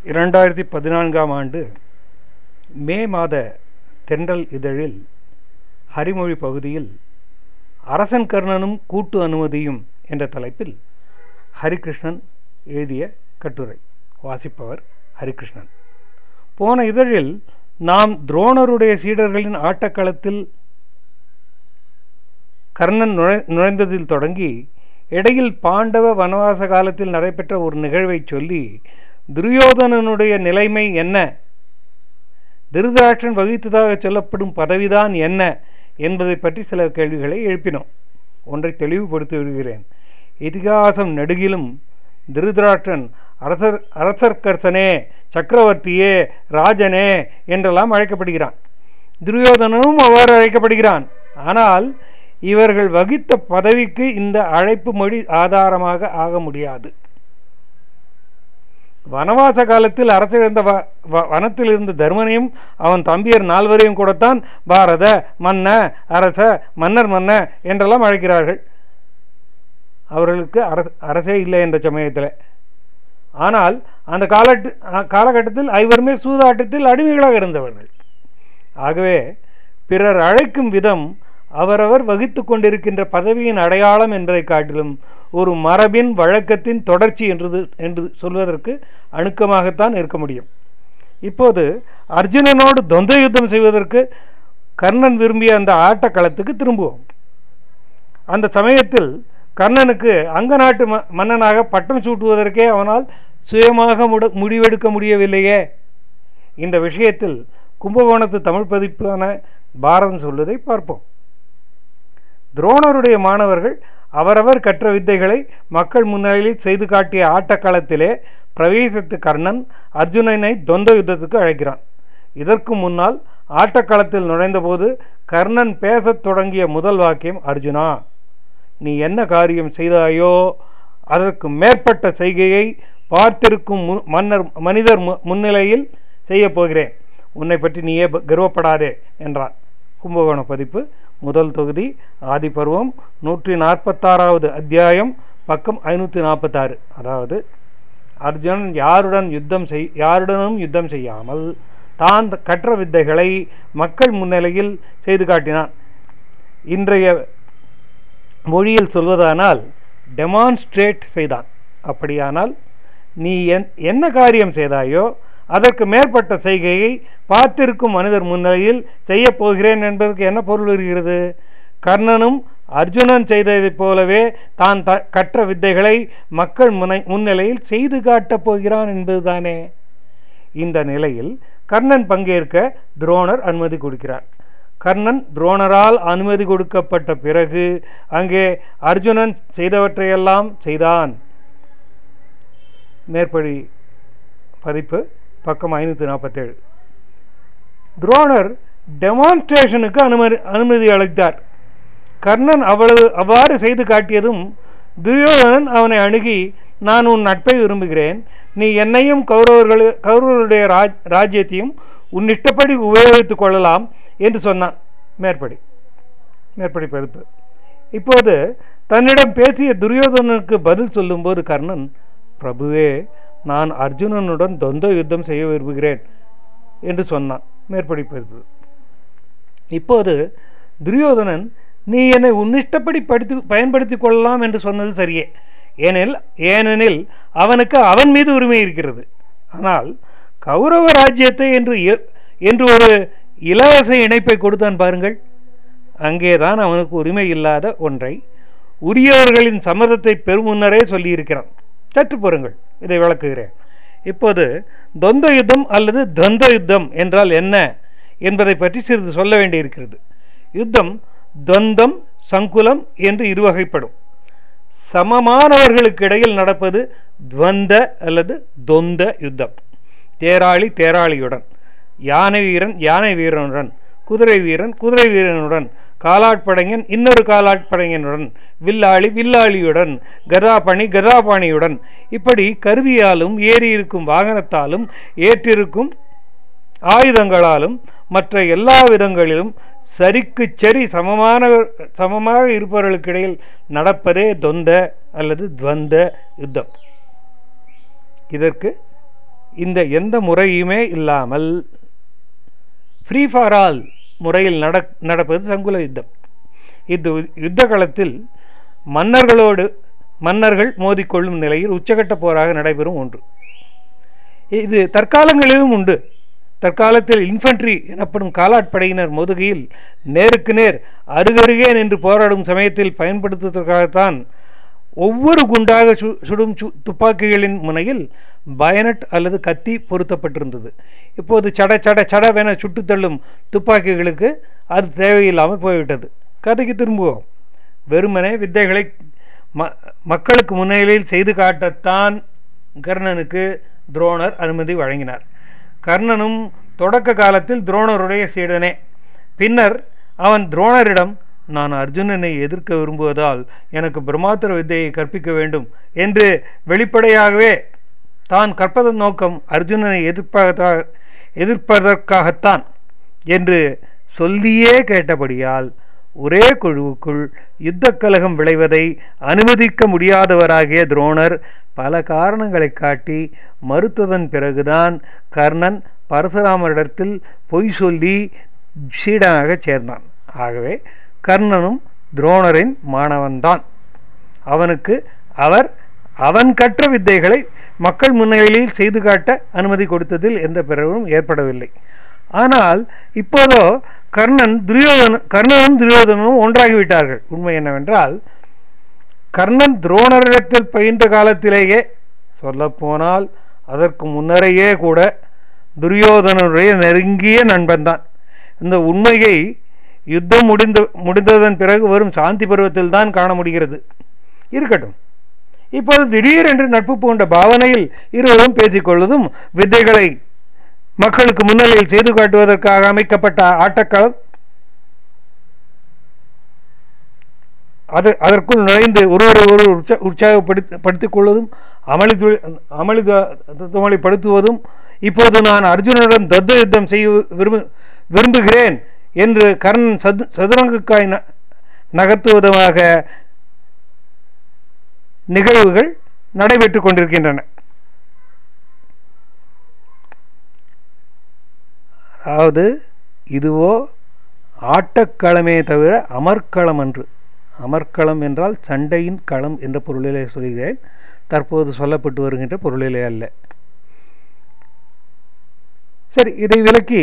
2014ஆம் ஆண்டு மே மாத தென்றல் இதழில் ஹரிமொழி பகுதியில் அரசன் கர்ணனும் கூட்டு அனுமதியும் என்ற தலைப்பில் ஹரிகிருஷ்ணன் எழுதிய கட்டுரை. வாசிப்பவர் ஹரிகிருஷ்ணன். போன இதழில் நாம் துரோணருடைய சீடர்களின் ஆட்டக்களத்தில் கர்ணன் நுழைந்ததில் தொடங்கி இடையில் பாண்டவ வனவாச காலத்தில் நடைபெற்ற ஒரு நிகழ்வை சொல்லி துரியோதனனுடைய நிலைமை என்ன, திருதராஷ்டிரன் வகித்ததாக சொல்லப்படும் பதவிதான் என்ன என்பதை பற்றி சில கேள்விகளை எழுப்பினோம். ஒன்றை தெளிவுபடுத்தி விடுகிறேன். இதிகாசம் நெடுகிலும் திருதராஷ்டிரன் அரசர்க்கரசனே, சக்கரவர்த்தியே, ராஜனே என்றெல்லாம் அழைக்கப்படுகிறான். துரியோதனனும் அவ்வாறு அழைக்கப்படுகிறான். ஆனால் இவர்கள் வகித்த பதவிக்கு இந்த அழைப்பு மொழி ஆதாரமாக ஆக முடியாது. வனவாச காலத்தில் அரசிழந்த வனத்தில் இருந்த தர்மனையும் அவன் தம்பியர் 4வரையும் கூடத்தான் பாரத மன்ன, அரச, மன்னர் மன்ன என்றெல்லாம் அழைக்கிறார்கள். அவர்களுக்கு அரசே இல்லை என்ற சமயத்தில். ஆனால் அந்த காலகட்டத்தில் ஐவருமே சூதாட்டத்தில் அடிமைகளாக இருந்தவர்கள். ஆகவே பிறர் அழைக்கும் விதம் அவரவர் வகித்து கொண்டிருக்கின்ற பதவியின் அடையாளம் என்பதை காட்டிலும் ஒரு மரபின் வழக்கத்தின் தொடர்ச்சி என்று சொல்வதற்கு அணுக்கமாகத்தான் இருக்க முடியும். இப்போது அர்ஜுனனோடு தொந்த யுத்தம் செய்வதற்கு கர்ணன் விரும்பிய அந்த ஆட்டக்களத்துக்கு திரும்புவோம். அந்த சமயத்தில் கர்ணனுக்கு அங்க நாட்டு மன்னனாக பட்டம் சூட்டுவதற்கே அவனால் சுயமாக முடிவெடுக்க முடியவில்லையே. இந்த விஷயத்தில் கும்பகோணத்து தமிழ் பதிப்பான பாரதம் சொல்வதை பார்ப்போம். துரோணருடைய மாணவர்கள் அவரவர் கற்ற வித்தைகளை மக்கள் முன்னிலையில் செய்து காட்டிய ஆட்டக்களத்திலே பிரவேசித்த கர்ணன் அர்ஜுனனை தொந்த யுத்தத்துக்கு அழைக்கிறான். இதற்கு முன்னால் ஆட்டக்களத்தில் நுழைந்தபோது கர்ணன் பேசத் தொடங்கிய முதல் வாக்கியம், அர்ஜுனா, நீ என்ன காரியம் செய்தாயோ அதற்கு மேற்பட்ட செய்கையை பார்த்திருக்கும் மனிதர் முன்னிலையில் செய்ய போகிறேன். உன்னை பற்றி நீயே கர்வப்படாதே என்றான். கும்பகோண பதிப்பு, முதல் தொகுதி, ஆதிபருவம், 146வது அத்தியாயம், பக்கம் 546. அதாவது, அர்ஜுனன் யாருடனும் யுத்தம் செய்யாமல் தான் கற்ற வித்தைகளை மக்கள் முன்னிலையில் செய்து காட்டினான். இன்றைய மொழியில் சொல்வதானால் டெமான்ஸ்ட்ரேட் செய்தான். அப்படியானால் நீ என்ன காரியம் செய்தாயோ அதற்கு மேற்பட்ட செய்கையை பார்த்திருக்கும் மனிதர் முன்னிலையில் செய்ய போகிறேன் என்பதற்கு என்ன பொருள் வருகிறது? கர்ணனும் அர்ஜுனன் செய்ததைப் போலவே தான் கற்ற வித்தைகளை மக்கள் முன்னிலையில் செய்து காட்டப் போகிறான் என்பதுதானே. இந்த நிலையில் கர்ணன் பங்கேற்க துரோணர் அனுமதி கொடுக்கிறார். கர்ணன் துரோணரால் அனுமதி கொடுக்கப்பட்ட பிறகு அங்கே அர்ஜுனன் செய்தவற்றையெல்லாம் செய்தான். மேற்படி பதிப்பு, பக்கம் 547. துரோணர் டெமான்ஸ்ட்ரேஷனுக்கு அனுமதி அளித்தார். கர்ணன் அவ்வாறு செய்து காட்டியதும் துரியோதனன் அவனை அணுகி, நான் உன் நட்பை விரும்புகிறேன், நீ என்னையும் கௌரவர்களுடைய ராஜ்யத்தையும் உன் இஷ்டப்படி உபயோகித்துக் கொள்ளலாம் என்று சொன்னான். மேற்படி பதிப்பு. இப்போது தன்னிடம் பேசிய துரியோதனனுக்கு பதில் சொல்லும்போது கர்ணன், பிரபுவே, நான் அர்ஜுனனுடன் தொந்த யுத்தம் செய்ய விரும்புகிறேன் என்று சொன்னான். மேற்படி பதிப்பு. இப்போது துரியோதனன், நீ என்னை உன்னிஷ்டப்படி பயன்படுத்திக் கொள்ளலாம் என்று சொன்னது சரியே. ஏனெனில் அவனுக்கு அவன் மீது உரிமை இருக்கிறது. ஆனால் கௌரவ ராஜ்யத்தை என்று ஒரு இலவச இணைப்பை கொடுத்தான் பாருங்கள். அங்கேதான் அவனுக்கு உரிமை இல்லாத ஒன்றை உரியவர்களின் சம்மதத்தை பெரும் முன்னரே சொல்லியிருக்கிறான். சற்று பொறுங்கள், இதை விளக்குகிறேன். இப்போது தொந்த யுத்தம் அல்லது துவந்த யுத்தம் என்றால் என்ன என்பதை பற்றி சிறிது சொல்ல வேண்டியிருக்கிறது. யுத்தம் துவந்தம், சங்குலம் என்று இருவகைப்படும். சமமானவர்களுக்கு இடையில் நடப்பது துவந்த அல்லது தொந்த யுத்தம். தேராளி தேராளியுடன், யானை வீரன் யானை வீரனுடன், குதிரை வீரன் குதிரை வீரனுடன், காலாட்படைஞன் இன்னொரு காலாட்படைஞனுடன், வில்லாளி வில்லாளியுடன், கதாபாணி கதாபாணியுடன், இப்படி கருவியாலும் ஏறியிருக்கும் வாகனத்தாலும் ஏற்றிருக்கும் ஆயுதங்களாலும் மற்ற எல்லா விதங்களிலும் சரிக்கு சரி சமமாக இருப்பவர்களுக்கு இடையில் நடப்பதே தொந்த அல்லது துவந்த யுத்தம். இதற்கு இந்த எந்த முறையுமே இல்லாமல் ஃப்ரீ ஃபார் ஆல் முறையில் நடப்பது சங்குல யுத்தம். இந்த யுத்த காலத்தில் மன்னர்கள் மோதிக்கொள்ளும் நிலையில் உச்சகட்ட போராக நடைபெறும் ஒன்று. இது தற்காலங்களிலும் உண்டு. தற்காலத்தில் இன்ஃபன்ட்ரி எனப்படும் காலாட்படையினர் மோதுகையில் நேருக்கு நேர் அருகருகே நின்று போராடும் சமயத்தில் பயன்படுத்துவதற்காகத்தான் ஒவ்வொரு குண்டாக சுடும் துப்பாக்கிகளின் முனையில் பயனட் அல்லது கத்தி பொருத்தப்பட்டிருந்தது. இப்போது சடவென சுட்டு தள்ளும் துப்பாக்கிகளுக்கு அது தேவையில்லாமல் போய்விட்டது. கதைக்கு திரும்புவோம். வெறுமனே வித்தைகளை மக்களுக்கு முன்னிலையில் செய்து காட்டத்தான் கர்ணனுக்கு துரோணர் அனுமதி வழங்கினார். கர்ணனும் தொடக்க காலத்தில் துரோணருடைய சீடனே. பின்னர் அவன் துரோணரிடம், நான் அர்ஜுனனை எதிர்க்க விரும்புவதால் எனக்கு பிரம்மாஸ்திர வித்தையை கற்பிக்க வேண்டும் என்று வெளிப்படையாகவே தான் கற்பதன் நோக்கம் அர்ஜுனனை எதிர்ப்பதற்காகத்தான் என்று சொல்லியே கேட்டபடியால் ஒரே குழுவுக்குள் யுத்த கலகம் விளைவதை அனுமதிக்க முடியாதவராகிய துரோணர் பல காரணங்களை காட்டி மறுத்ததன் பிறகுதான் கர்ணன் பரசுராமரிடத்தில் பொய் சொல்லி சீடனாக சேர்ந்தான். ஆகவே கர்ணனும் துரோணரின் மாணவன்தான். அவனுக்கு அவன் கற்ற வித்தைகளை மக்கள் முன்னிலையில் செய்து காட்ட அனுமதி கொடுத்ததில் எந்த பிறகும் ஏற்படவில்லை. ஆனால் இப்போதோ கர்ணனும் துரியோதனனும் ஒன்றாகிவிட்டார்கள். உண்மை என்னவென்றால், கர்ணன் துரோணரிடத்தில் பயின்ற காலத்திலேயே, சொல்லப்போனால் அதற்கு முன்னரையே கூட துரியோதனனுடைய நெருங்கிய நண்பன்தான். இந்த உண்மையை யுத்தம் முடிந்ததன் பிறகு வரும் சாந்தி பருவத்தில் தான் காண முடிகிறது. இருக்கட்டும். இப்போது திடீரென்று நட்பு பூண்ட பாவனையில் இருவரும் பேசிக்கொள்வதும் வித்தைகளை மக்களுக்கு முன்னிலையில் செய்து காட்டுவதற்காக அமைக்கப்பட்ட ஆட்டக்களம், அதற்குள் நுழைந்து ஒருவரை உற்சாகப்படுத்திக் கொள்வதும் அமளிப்படுத்துவதும், இப்போது நான் அர்ஜுனனுடன் தத்துவ யுத்தம் செய்ய விரும்புகிறேன் என்று கர்ணன் சதுரங்காய் நகர்த்துவதுமாக நிகழ்வுகள் நடைபெற்றுக் கொண்டிருக்கின்றன. அதாவது இதுவோ ஆட்டக்களமே தவிர அமர்க்களம் அன்று. அமர்க்களம் என்றால் சண்டையின் களம் என்ற பொருளிலே சொல்கிறேன், தற்போது சொல்லப்பட்டு வருகின்ற பொருளிலே அல்ல. சரி, இதை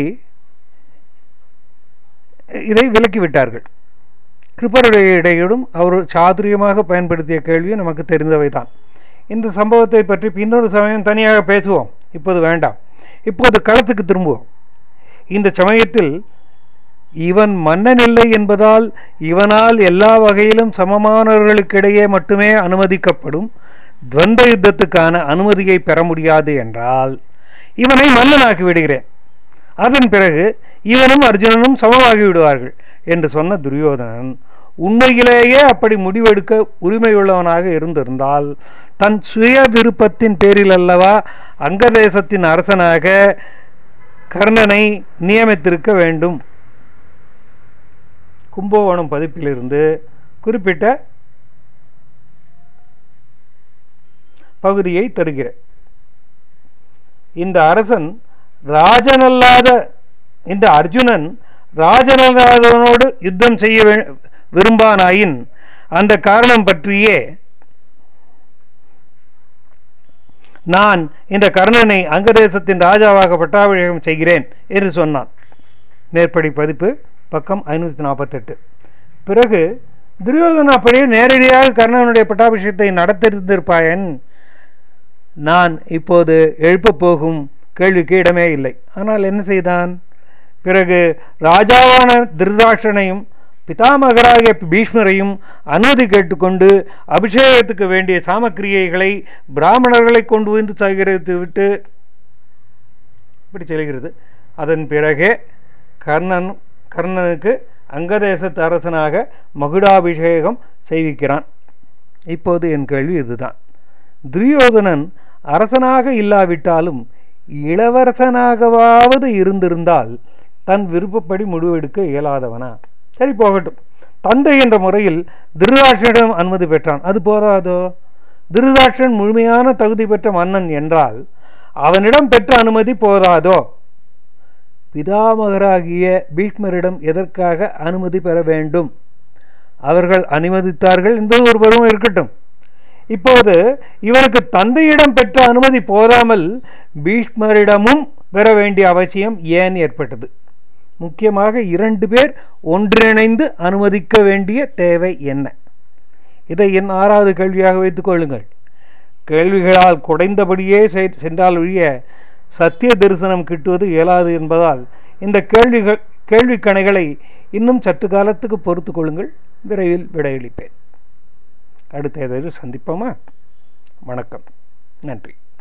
விலக்கிவிட்டார்கள். கிருப்பருடைய இடையிலும் அவர் சாதுரியமாக பயன்படுத்திய கேள்வி நமக்கு தெரிந்தவைதான். இந்த சம்பவத்தை பற்றி இன்னொரு சமயம் தனியாக பேசுவோம், இப்போது வேண்டாம். இப்போது களத்துக்கு திரும்புவோம். இந்த சமயத்தில் இவன் மன்னன் இல்லை என்பதால் இவனால் எல்லா வகையிலும் சமமானவர்களுக்கிடையே மட்டுமே அனுமதிக்கப்படும் துவந்த யுத்தத்துக்கான அனுமதியை பெற முடியாது என்றால் இவனை மன்னனாக்கி விடுகிறேன், அதன் பிறகு இவனும் அர்ஜுனனும் சமமாகி விடுவார்கள் என்று சொன்ன துரியோதனன் உண்மையிலேயே அப்படி முடிவெடுக்க உரிமையுள்ளவனாக இருந்திருந்தால் தன் சுய விருப்பத்தின் பேரில் அல்லவா அங்கதேசத்தின் அரசனாக கர்ணனை நியமித்திருக்க வேண்டும். கும்பகோணம் பதிப்பிலிருந்து குறிப்பிட்ட பகுதியை தருகிறேன். இந்த அர்ஜுனன் ராஜனல்லாதவனோடு யுத்தம் செய்ய விரும்பானாயின் அந்த காரணம் பற்றியே நான் இந்த கர்ணனை அங்கதேசத்தின் ராஜாவாக பட்டாபிஷேகம் செய்கிறேன் என்று சொன்னான். மேற்படி பதிப்பு பக்கம் 548. பிறகு துரியோதன அப்படியே நேரடியாக கர்ணனுடைய பட்டாபிஷேகத்தை நடத்திருந்திருப்பாயன் நான் இப்போது எழுப்பப் போகும் கேள்விக்கு இடமே இல்லை. ஆனால் என்ன செய்தான்? பிறகு ராஜாவான திருதராஷ்டிரனையும் பிதாமகராகிய பீஷ்மரையும் அனுமதி கேட்டுக்கொண்டு அபிஷேகத்துக்கு வேண்டிய சாமக்கிரியைகளை பிராமணர்களை கொண்டு வந்து சேகரித்து விட்டு இப்படி செல்கிறது. அதன் பிறகே கர்ணனுக்கு அங்கதேசத்து அரசனாக மகுடாபிஷேகம் செய்விக்கிறான். இப்போது என் கேள்வி இதுதான். துரியோதனன் அரசனாக இல்லாவிட்டாலும் இளவரசனாகவாவது இருந்திருந்தால் தன் விருப்பப்படி முடிவெடுக்க இயலாதவனா? சரி, போகட்டும். தந்தை என்ற முறையில் திருதராஷ்டிரனிடம் அனுமதி பெற்றான், அது போதாதோ? திருதராஷ்டிரன் முழுமையான தகுதி பெற்ற மன்னன் என்றால் அவனிடம் பெற்ற அனுமதி போதாதோ? பிதாமகராகிய பீஷ்மரிடம் எதற்காக அனுமதி பெற வேண்டும்? அவர்கள் அனுமதித்தார்கள் என்பது ஒரு பருவம் இருக்கட்டும். இப்போது இவருக்கு தந்தையிடம் பெற்ற அனுமதி போதாமல் பீஷ்மரிடமும் பெற வேண்டிய அவசியம் ஏன் ஏற்பட்டது? முக்கியமாக 2 பேர் ஒன்றிணைந்து அனுமதிக்க வேண்டிய தேவை என்ன? இதை என் 6வது கேள்வியாக வைத்துக் கொள்ளுங்கள். கேள்விகளால் குடைந்தபடியே சென்றால் ஒழிய சத்திய தரிசனம் கிட்டுவது இயலாது என்பதால் இந்த கேள்விக்கணைகளை இன்னும் சற்று காலத்துக்கு பொறுத்து கொள்ளுங்கள். விரைவில் விடையளிப்பேன். அடுத்த ஏதாவது சந்திப்போமா? வணக்கம். நன்றி.